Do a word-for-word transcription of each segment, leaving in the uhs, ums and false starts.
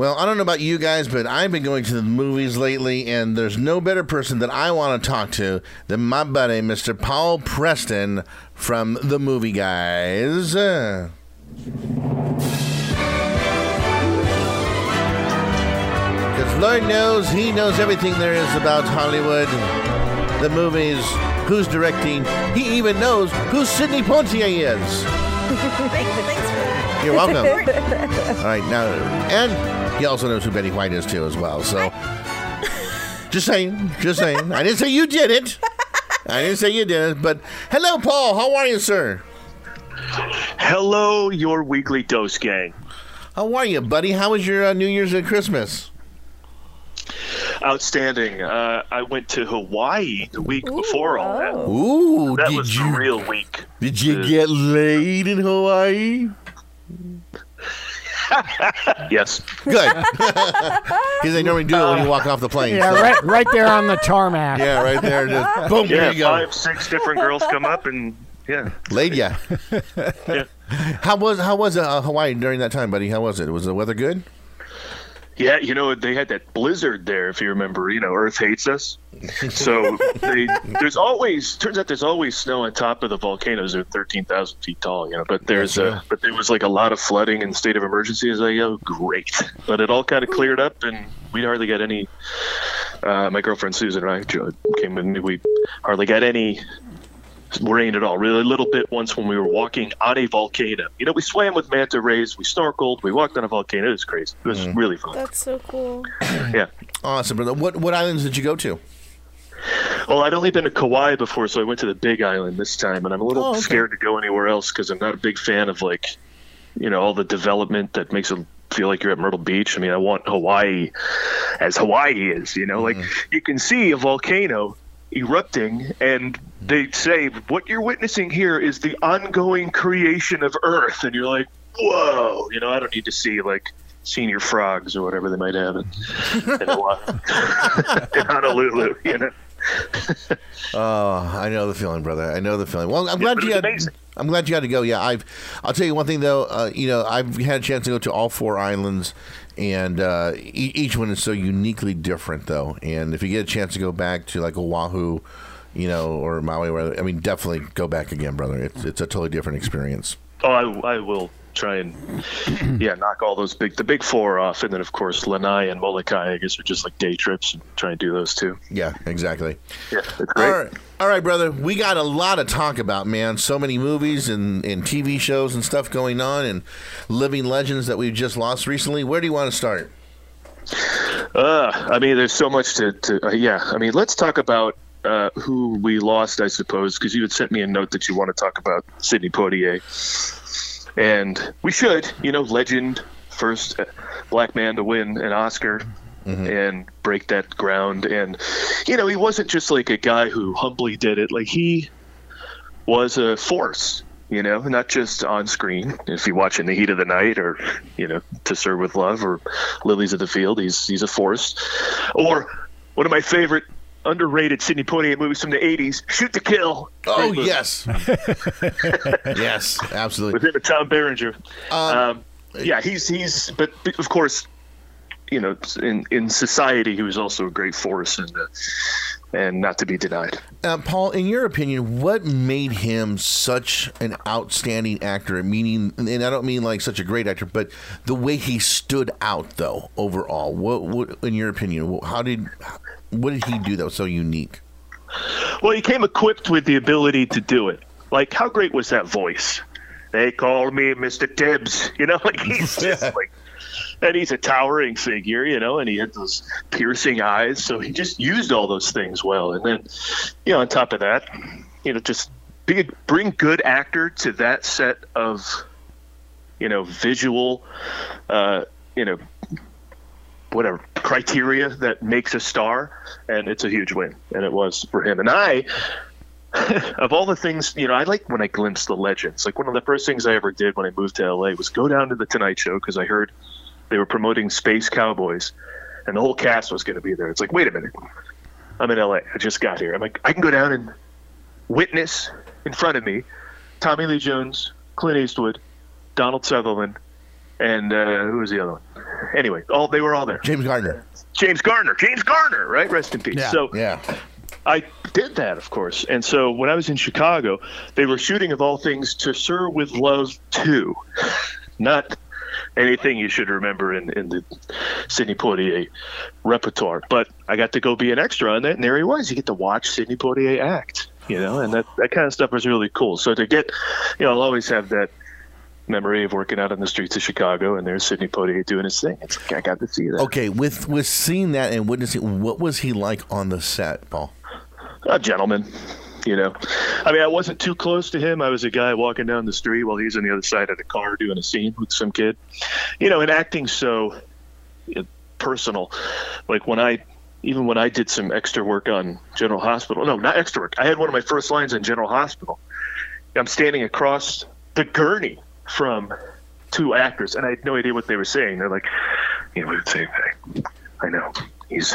Well, I don't know about you guys, but I've been going to the movies lately, and there's no better person that I want to talk to than my buddy, Mister Paul Preston from The Movie Guys. Uh. Because Lord knows he knows everything there is about Hollywood, the movies, who's directing. He even knows who Sidney Poitier is. Thanks, thanks for that. You're welcome. All right, now, and he also knows who Betty White is, too, as well. So, just saying, just saying. I didn't say you did it. I didn't say you did it. But, hello, Paul. How are you, sir? Hello, your weekly dose gang. How are you, buddy? How was your uh, New Year's and Christmas? Outstanding. Uh, I went to Hawaii the week Ooh, before all that. Ooh, That did was you the real week. did you Uh, get laid in Hawaii? Yes. Good. Because they normally do it when you walk off the plane. Yeah, so- right, right there on the tarmac. Yeah, right there. Just boom, Yeah, there you go. five, six different girls come up and, yeah. Laid ya. yeah. How was how was uh, Hawaii during that time, buddy? How was it? Was the weather good? Yeah, you know, they had that blizzard there, if you remember. You know, Earth hates us. So they, there's always, turns out there's always snow on top of the volcanoes. They're thirteen thousand feet tall, you know, but there's That's a, but there was like a lot of flooding and state of emergency. I was like, oh, great. But it all kind of cleared up and we hardly got any, uh, my girlfriend Susan and I Jo- came in, we hardly got any rain at all. Really little bit once when we were walking on a volcano. You know, we swam with manta rays, we snorkeled, we walked on a volcano. It was crazy. It was really fun. That's so cool. Yeah. Awesome, brother. What what islands did you go to? Well, I'd only been to Kauai before, so I went to the Big Island this time, and I'm a little Oh, okay. scared to go anywhere else because I'm not a big fan of, like, you know, all the development that makes it feel like you're at Myrtle Beach. I mean, I want Hawaii as Hawaii is, you know? Like, you can see a volcano erupting, and they say, what you're witnessing here is the ongoing creation of Earth, and you're like, whoa! You know, I don't need to see, like, senior frogs or whatever they might have in, in, Hawaii. in Honolulu, you know? Oh, I know the feeling, brother. I know the feeling. Well, I'm glad but you it was had. amazing. I'm glad you had to go. Yeah, I've. I'll tell you one thing though. Uh, you know, I've had a chance to go to all four islands, and uh, e- each one is so uniquely different, though. And if you get a chance to go back to like Oahu, you know, or Maui, or, I mean, definitely go back again, brother. It's it's a totally different experience. Oh, I, I will try and yeah, knock all those big the big four off, and then of course Lanai and Molokai, I guess, are just like day trips, and try and do those too. Yeah, exactly. Yeah, that's great. All right, all right, brother. We got a lot to talk about, man. So many movies and, and T V shows and stuff going on, and living legends that we've just lost recently. Where do you want to start? Uh, I mean, there's so much to, to uh, yeah. I mean, let's talk about uh, who we lost, I suppose, because you had sent me a note that you want to talk about Sidney Poitier. And we should, you know, legend, first black man to win an Oscar mm-hmm. and break that ground. And, you know, he wasn't just like a guy who humbly did it. Like, he was a force, you know, not just on screen. If you watch In the Heat of the Night or, you know, To Serve with Love or Lilies of the Field, he's he's a force. Or one of my favorite underrated Sidney Poitier movies from the eighties, Shoot to Kill. Oh, yes. Yes, absolutely. With him and Tom Berenger. Um, Um, yeah, he's, he's, but of course, you know, in, in society, he was also a great force and, uh, and not to be denied. Uh, Paul, in your opinion, what made him such an outstanding actor? Meaning, and I don't mean like such a great actor, but the way he stood out, though, overall. What, what in your opinion, how did, what did he do that was so unique? Well, he came equipped with the ability to do it. Like, how great was that voice? They call me Mister Tibbs. You know, like he's just like, and he's a towering figure, you know, and he had those piercing eyes. So he just used all those things well. And then, you know, on top of that, you know, just be, bring good actor to that set of, you know, visual, uh, you know, whatever criteria that makes a star, and it's a huge win, and it was for him. And I, of all the things, you know, I like when I glimpse the legends. Like, one of the first things I ever did when I moved to L A was go down to the Tonight Show because I heard they were promoting Space Cowboys, and the whole cast was going to be there. It's like, wait a minute, I'm in L A. I just got here. I'm like, I can go down and witness in front of me Tommy Lee Jones, Clint Eastwood, Donald Sutherland, and uh, who was the other one? Anyway, all they were all there. James Garner. James Garner. James Garner, right? Rest in peace. Yeah. So Yeah. I did that, of course. And so when I was in Chicago, they were shooting, of all things, To Sir With Love two. Not anything you should remember in, in the Sidney Poitier repertoire. But I got to go be an extra on that, and there he was. You get to watch Sidney Poitier act, you know, and that, that kind of stuff was really cool. So to get, you know, I'll always have that memory of working out on the streets of Chicago, and there's Sidney Poitier doing his thing. It's like I got to see that. Okay, with, with seeing that and witnessing, what was he like on the set, Paul? A gentleman, you know. I mean, I wasn't too close to him. I was a guy walking down the street while he's on the other side of the car doing a scene with some kid. You know, and acting so uh, personal. Like when I, even when I did some extra work on General Hospital. No, not extra work. I had one of my first lines on General Hospital. I'm standing across the gurney from two actors, and I had no idea what they were saying. They're like, you know, we would say, hey, I know, he's,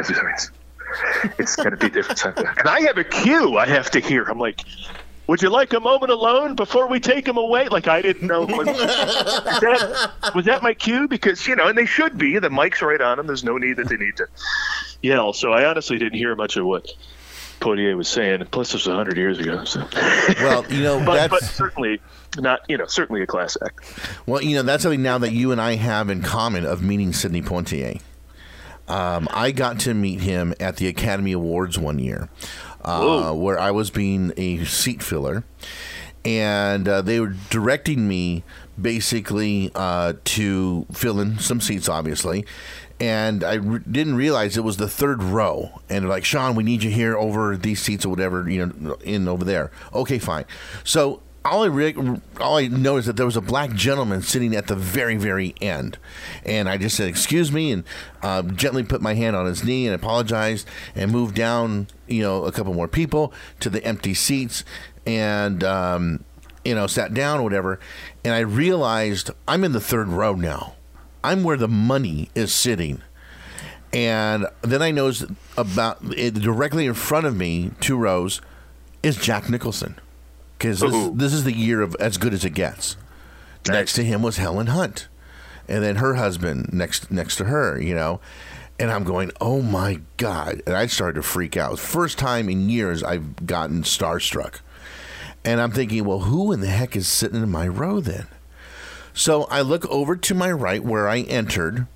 it's got to be different. And I have a cue I have to hear. I'm like, would you like a moment alone before we take him away? Like, I didn't know. Was that, was that my cue? Because, you know, and they should be. The mic's right on them. There's no need that they need to yell. So I honestly didn't hear much of what Poitier was saying. Plus, this was one hundred years ago. So. Well, you know, but, that's... but certainly not, you know, certainly a class act. Well, you know, that's something now that you and I have in common of meeting Sidney Poitier. Um, I got to meet him at the Academy Awards one year, uh, where I was being a seat filler, and uh, they were directing me basically uh, to fill in some seats, obviously. And I re- didn't realize it was the third row. And they're like, Sean, we need you here over these seats or whatever, you know, in over there. Okay, fine. So all I re- all I noticed that there was a black gentleman sitting at the very, very end. And I just said, excuse me, and uh, gently put my hand on his knee and apologized and moved down, you know, a couple more people to the empty seats and, um, you know, sat down or whatever. And I realized I'm in the third row now. I'm where the money is sitting. And then I noticed about it, directly in front of me, two rows, is Jack Nicholson. Because this, this is the year of As Good as It Gets. Nice. Next to him was Helen Hunt. And then her husband next next to her, you know. And I'm going, oh, my God. And I started to freak out. First time in years I've gotten starstruck. And I'm thinking, well, who in the heck is sitting in my row then? So I look over to my right where I entered.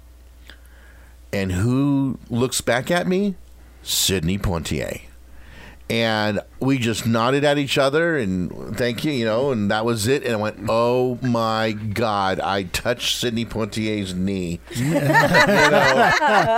And who looks back at me? Sidney Poitier. And we just nodded at each other and thank you, you know, and that was it. And I went, oh, my God, I touched Sidney Poitier's knee. you know?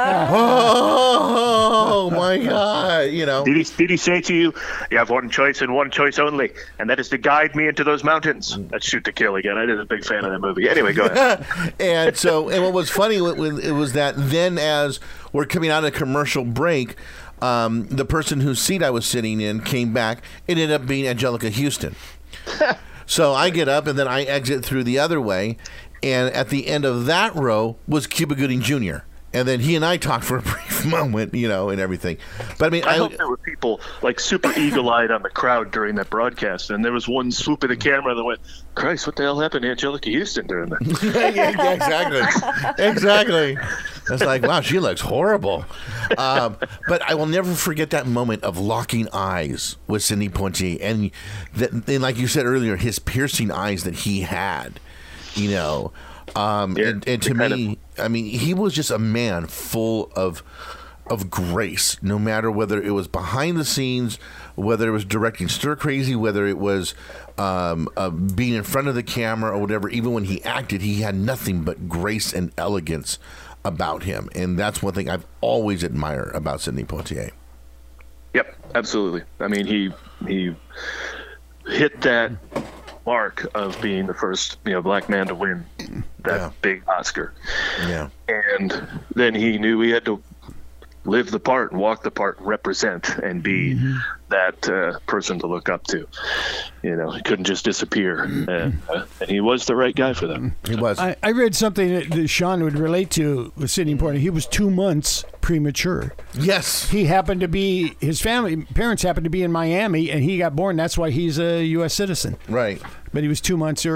Oh, my God, you know. Did he, did he say to you, you have one choice and one choice only, and that is to guide me into those mountains? That's Shoot to Kill again. I was a big fan of that movie. Anyway, go ahead. and so, and what was funny it was that then as we're coming out of a commercial break, Um, the person whose seat I was sitting in came back. It ended up being Angelica Houston. So I get up and then I exit through the other way. And at the end of that row was Cuba Gooding Junior And then he and I talked for a brief moment, you know, and everything. But I mean, I, I hope there were people like super eagle-eyed on the crowd during that broadcast, and there was one swoop of the camera that went, "Christ, what the hell happened to Angelica Houston during that?" yeah, yeah, exactly, exactly. I was like, wow, she looks horrible. Um, but I will never forget that moment of locking eyes with Sidney Poitier, and that, and like you said earlier, his piercing eyes that he had, you know. Um, yeah, and, and to me, of... I mean, he was just a man full of of grace, no matter whether it was behind the scenes, whether it was directing stir crazy, whether it was um, uh, being in front of the camera or whatever. Even when he acted, he had nothing but grace and elegance about him. And that's one thing I've always admired about Sidney Poitier. Yep, absolutely. I mean, he he hit that mark of being the first, you know, black man to win that yeah. big Oscar. Yeah. And then he knew he had to live the part and walk the part and represent and be mm-hmm. that uh, person to look up to. You know, he couldn't just disappear. And, uh, and he was the right guy for them. He was. I, I read something that, that Sean would relate to with Sidney Poitier. He was two months premature. Yes. He happened to be, his family, parents happened to be in Miami, and he got born. That's why he's a U S citizen. Right. But he was two months early.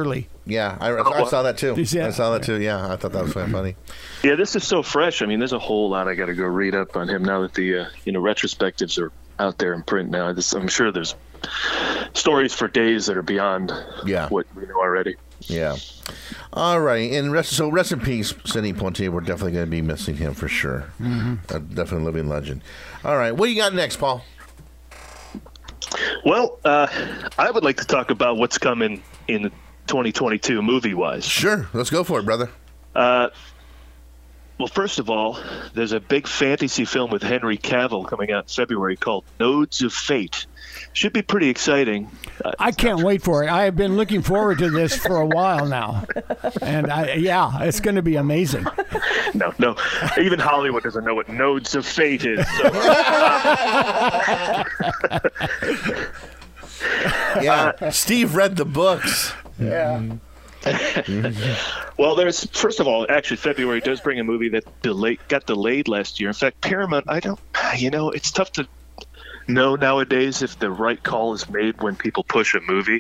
Yeah, I, I saw that too. You see that? I saw that too. Yeah, I thought that was kind of funny. Yeah, this is so fresh. I mean, there's a whole lot I got to go read up on him now that the uh, you know retrospectives are out there in print now. This, I'm sure there's stories for days that are beyond yeah. what we know already. Yeah. All right, and rest, so rest in peace, Sidney Poitier. We're definitely going to be missing him for sure. Mm-hmm. A definite living legend. All right, what do you got next, Paul? Well, uh, I would like to talk about what's coming in twenty twenty-two movie-wise. Sure, let's go for it, brother. Uh, well, first of all, there's a big fantasy film with Henry Cavill coming out in February called Nodes of Fate. Should be pretty exciting. Uh, I can't wait for it. I have been looking forward to this for a while now. And, I, yeah, it's going to be amazing. No, no. Even Hollywood doesn't know what Nodes of Fate is. So. yeah, uh, Steve read the books. Yeah. Well, there's first of all, actually, February does bring a movie that delayed, got delayed last year. In fact, Paramount, I don't, you know, it's tough to know nowadays if the right call is made when people push a movie,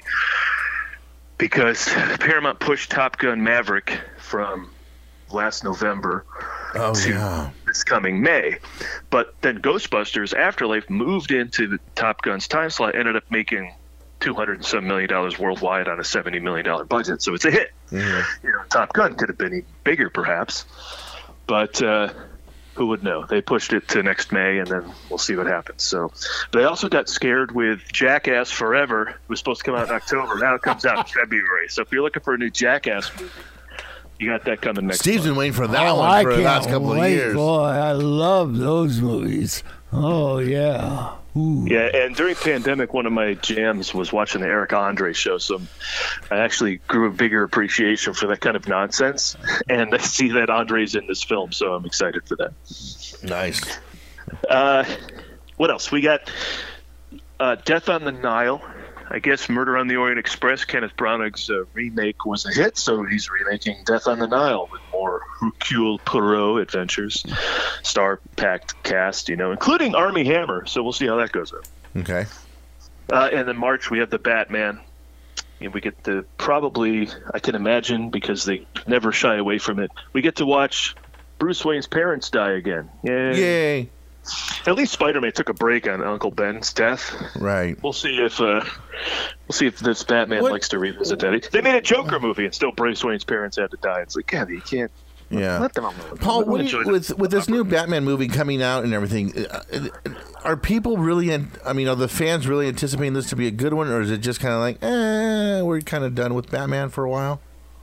because Paramount pushed Top Gun Maverick from last November oh, to yeah. this coming May. But then Ghostbusters Afterlife moved into the Top Gun's time slot, ended up making two hundred and some million dollars worldwide on a seventy million dollars budget. So it's a hit. Mm-hmm. You know, Top Gun could have been even bigger perhaps, but uh, who would know? They pushed it to next May, and then we'll see what happens. So they also got scared with Jackass Forever. It was supposed to come out in October. Now it comes out in February. So if you're looking for a new Jackass movie, you got that coming next Steve's month. been waiting for that oh, one I for the last couple wait, of years. Boy, I love those movies. Oh, yeah. Ooh. Yeah, and during pandemic, one of my jams was watching the Eric Andre show. So I actually grew a bigger appreciation for that kind of nonsense. And I see that Andre's in this film, so I'm excited for that. Nice. Uh, what else? We got uh, Death on the Nile. I guess Murder on the Orient Express, Kenneth Branagh's uh, remake, was a hit, so he's remaking Death on the Nile with more Hercule Poirot adventures. Star-packed cast, you know, including Armie Hammer, so we'll see how that goes up. Okay. Uh, and in March, we have The Batman. And we get to probably, I can imagine, because they never shy away from it, we get to watch Bruce Wayne's parents die again. Yay. Yay. At least Spider-Man took a break on Uncle Ben's death. Right. We'll see if uh, we'll see if this Batman what? likes to revisit that. They made a Joker movie, and still Bruce Wayne's parents had to die. It's like, God, you can't. Yeah. Let them alone. Paul, Let what them do you, enjoy with the- with this new Batman movie coming out and everything, uh, are people really? an- I mean, are the fans really anticipating this to be a good one, or is it just kind of like, eh, we're kind of done with Batman for a while?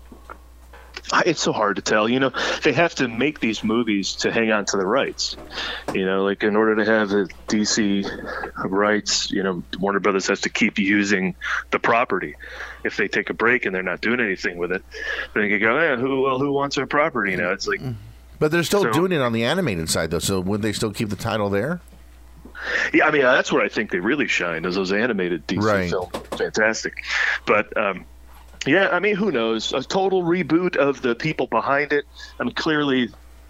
It's so hard to tell. You know, they have to make these movies to hang on to the rights. You know, like in order to have the D C rights, you know, Warner Brothers has to keep using the property. If they take a break and they're not doing anything with it, then they can go, eh, who well, who wants our property? You know, it's like. But they're still So- doing it on the animated side, though. So would they still keep the title there? Yeah, I mean, that's where I think they really shine, is those animated D C Right. films. Fantastic. But, um, yeah, I mean, who knows? A total reboot of the people behind it. I mean, clearly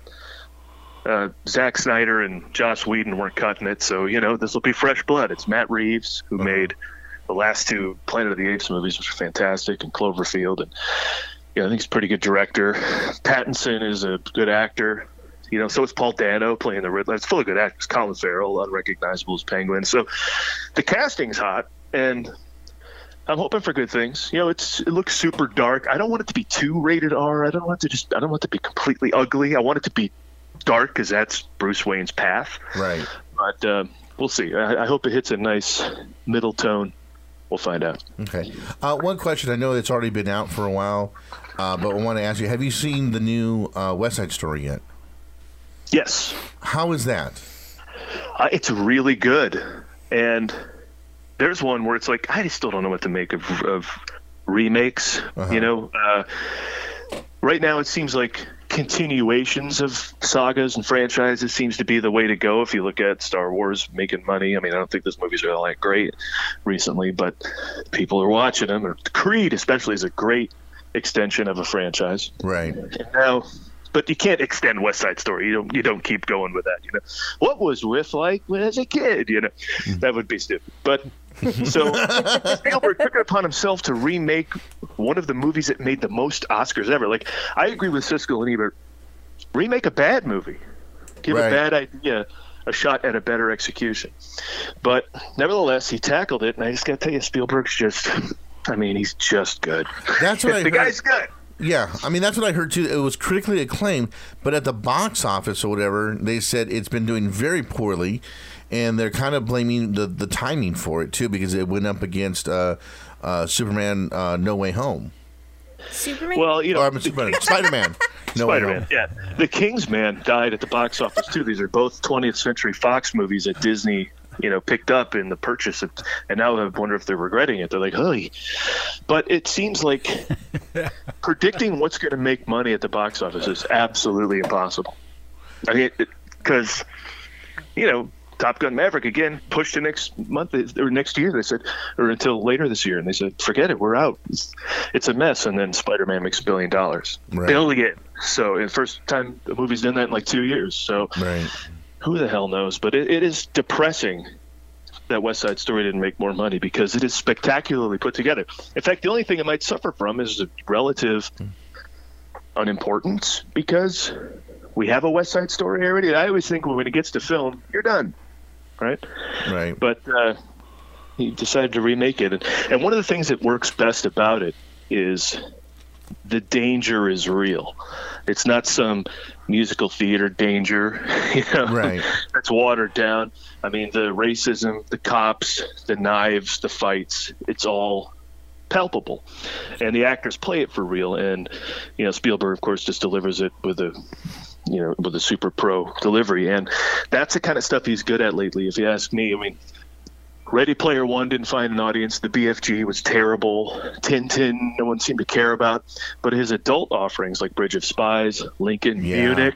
uh, Zack Snyder and Joss Whedon weren't cutting it, so, you know, this will be fresh blood. It's Matt Reeves, who Uh-huh. made the last two Planet of the Apes movies, which are fantastic, and Cloverfield. And, you know, I think he's a pretty good director. Pattinson is a good actor. You know, so is Paul Dano playing the Riddler. It's full of good actors. Colin Farrell, unrecognizable as Penguin. So the casting's hot, and I'm hoping for good things. You know, it's it looks super dark. I don't want it to be too rated R. I don't want it to just. I don't want it to be completely ugly. I want it to be dark because that's Bruce Wayne's path. Right. But uh, we'll see. I, I hope it hits a nice middle tone. We'll find out. Okay. Uh, one question. I know it's already been out for a while, uh, but I want to ask you: have you seen the new uh, West Side Story yet? Yes, How is that? uh, it's really good. And there's one where it's like I still don't know what to make of, of remakes. Uh-huh. You know, uh, right now it seems like continuations of sagas and franchises seems to be the way to go. If you look at Star Wars making money, I mean, I don't think those movies are all that great recently, but people are watching them. Or Creed, especially, is a great extension of a franchise. Right. And now, but you can't extend West Side Story. You don't. You don't keep going with that. You know, what was Riff like when as a kid? You know, that would be stupid. But So Spielberg took it upon himself to remake one of the movies that made the most Oscars ever. Like, I agree with Siskel and Ebert. Remake a bad movie. Give Right. a bad idea a shot at a better execution. But nevertheless, he tackled it, and I just got to tell you, Spielberg's just, I mean, he's just good. That's what I the heard. guy's good. Yeah, I mean that's what I heard too. It was critically acclaimed, but at the box office or whatever, they said it's been doing very poorly, and they're kind of blaming the, the timing for it too because it went up against uh, uh, Superman uh, No Way Home. Superman? Well, you know, Or I'm Superman, Spider-Man. No Way Spider-Man, Home. yeah. The Kingsman died at the box office too. These are both twentieth Century Fox movies that Disney, you know, picked up in the purchase, of, and now I wonder if they're regretting it. They're like, "Hey," but it seems like predicting what's going to make money at the box office is absolutely impossible. I mean, because you know, Top Gun Maverick again pushed to next month or next year. They said, or until later this year, and they said, "Forget it, we're out. It's, it's a mess." And then Spider-Man makes a billion dollars. Right. Billion. So, the first time the movie's done that in like two years. So, Right. who the hell knows? But it, it is depressing that West Side Story didn't make more money because it is spectacularly put together. In fact, the only thing it might suffer from is the relative unimportance because we have a West Side Story already. I always think when it gets to film, you're done, right? Right. But uh, he decided to remake it. And, and one of the things that works best about it is the danger is real. It's not some musical theater danger, you know, Right. that's watered down. I mean, the racism, the cops, the knives, the fights, it's all palpable. And the actors play it for real. And, you know, Spielberg, of course, just delivers it with a, you know, with a super pro delivery. And that's the kind of stuff he's good at lately, if you ask me. I mean, Ready Player One didn't find an audience. The B F G was terrible. Tintin, no one seemed to care about. But his adult offerings like Bridge of Spies, Lincoln, Yeah. Munich,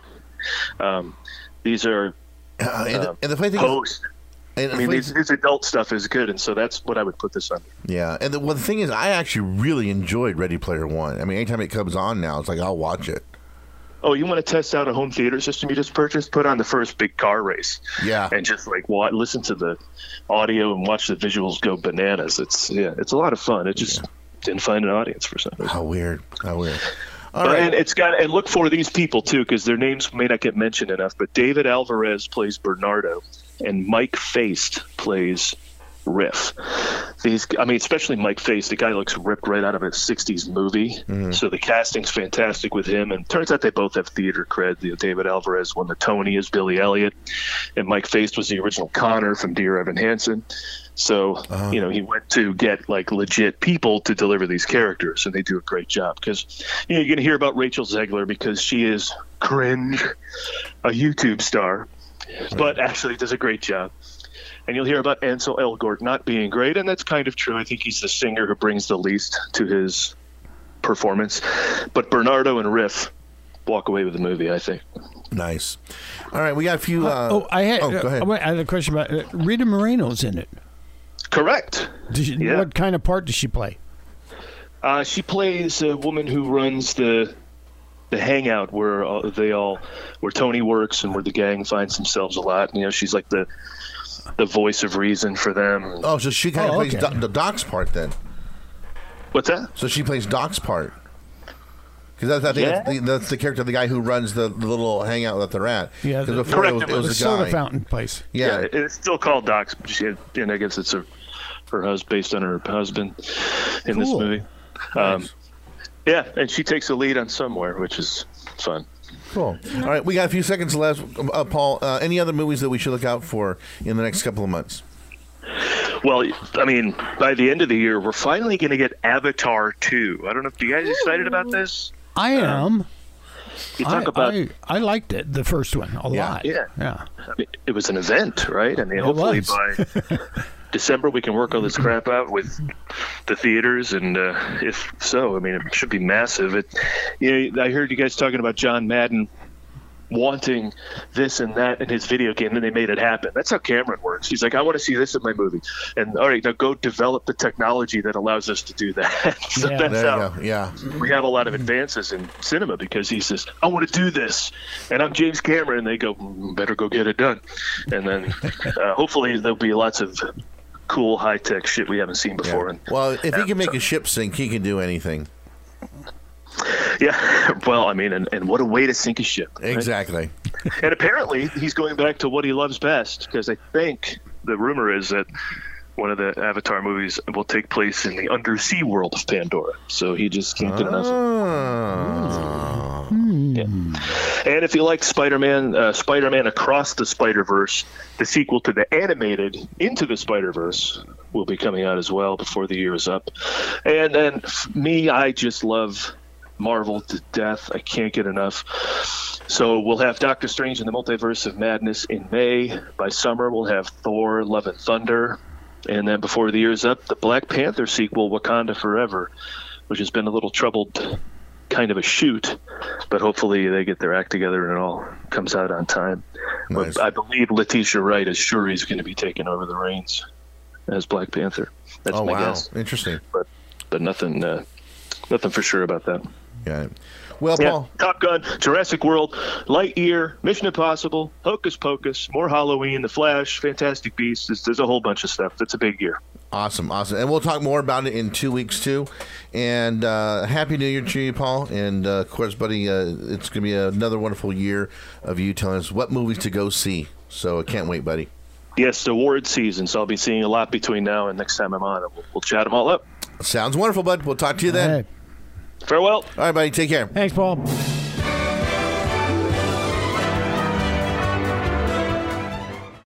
um, these are Uh, and, the, uh, and the funny thing Post. is, and I mean, the his, his adult stuff is good, and so that's what I would put this under. yeah, and the, well, the thing is, I actually really enjoyed Ready Player One. I mean, anytime it comes on now, it's like I'll watch it. Oh, you want to test out a home theater system you just purchased? Put on the first big car race. Yeah. And just like wa- listen to the audio and watch the visuals go bananas. It's yeah, it's a lot of fun. It just didn't find an audience for some reason. How weird. How weird. All But, right. and it's got and look for these people too because their names may not get mentioned enough. But David Alvarez plays Bernardo, and Mike Feist plays Riff. These, I mean, especially Mike Feist, the guy looks ripped right out of a sixties movie. Mm-hmm. So the casting's fantastic with him. And turns out they both have theater cred. You know, David Alvarez won the Tony as Billy Elliot, and Mike Feist was the original Connor from Dear Evan Hansen. So, Uh-huh. you know, he went to get like legit people to deliver these characters, and they do a great job. Because, you know, you're going to hear about Rachel Zegler because she is cringe, a YouTube star, but actually does a great job. And you'll hear about Ansel Elgort not being great, and that's kind of true. I think he's the singer who brings the least to his performance. But Bernardo and Riff walk away with the movie, I think. Nice. All right, we got a few. Uh, oh, I had. Oh, go ahead. uh, wait, I had a question about uh, Rita Moreno's in it. Correct. Does she, Yeah. What kind of part does she play? Uh, she plays a woman who runs the the hangout where uh, they all, where Tony works and where the gang finds themselves a lot. You know, she's like the the voice of reason for them. oh, so she kind of Oh, plays okay. Do- the Doc's part then. What's that? So she plays Doc's part. Because I think Yeah. that's, the, that's the character, the guy who runs the, the little hangout that they're at. Yeah, 'Cause the- before it was, Correct. it was The a soda guy. fountain place. Yeah. Yeah, it's still called Docs, but she, and I guess it's her, her husband, based on her husband in this Cool. movie. Um, yeah, and she takes a lead on Somewhere, which is fun. Cool. All right, we got a few seconds left. Uh, Paul, uh, any other movies that we should look out for in the next couple of months? Well, I mean, by the end of the year, we're finally going to get Avatar two. I don't know if you guys excited about this. I am. You I, talk about I, I liked it, the first one, a Yeah. lot. Yeah. Yeah. I mean, it was an event, right? I mean, It hopefully was. by December we can work all this crap out with the theaters, and uh, if so, I mean, it should be massive. It, you know, I heard you guys talking about John Madden wanting this and that in his video game, and they made it happen. That's how Cameron works. He's like, I want to see this in my movie, and all right, now go develop the technology that allows us to do that. So Yeah. that's There how you go. Yeah. we have a lot of advances in cinema, because he says, I want to do this, and I'm James Cameron, and they go, "Mm, better go get it done. And then uh, hopefully there'll be lots of cool high tech shit we haven't seen before. Yeah. And, well, if he can make so, a ship sink, he can do anything. Yeah, well, I mean, and, and what a way to sink a ship. Right? Exactly. And apparently, he's going back to what he loves best, because I think the rumor is that one of the Avatar movies will take place in the undersea world of Pandora. So he just can't get enough. Oh. Yeah. And if you like Spider-Man, uh, Spider-Man Across the Spider-Verse, the sequel to the animated Into the Spider-Verse will be coming out as well before the year is up. And then f- me, I just love Marvel to death. I can't get enough. So we'll have Doctor Strange and the Multiverse of Madness in May. By summer, we'll have Thor, Love and Thunder. And then before the year's up, the Black Panther sequel, Wakanda Forever, which has been a little troubled kind of a shoot, but hopefully they get their act together and it all comes out on time. Nice. But I believe Letitia Wright is sure he's going to be taking over the reins as Black Panther. That's oh, my wow. guess. Interesting. But but nothing uh, nothing for sure about that. Yeah. Well, Yeah, Paul. Top Gun, Jurassic World, Lightyear, Mission Impossible, Hocus Pocus, more Halloween, The Flash, Fantastic Beasts. There's, there's a whole bunch of stuff. It's a big year. Awesome, awesome. And we'll talk more about it in two weeks, too. And uh, Happy New Year to you, Paul. And, uh, of course, buddy, uh, it's going to be another wonderful year of you telling us what movies to go see. So I can't wait, buddy. Yes, award season, so I'll be seeing a lot between now and next time I'm on. We'll, we'll chat them all up. Sounds wonderful, bud. We'll talk to you then. All right. Farewell. All right, buddy. Take care. Thanks, Paul.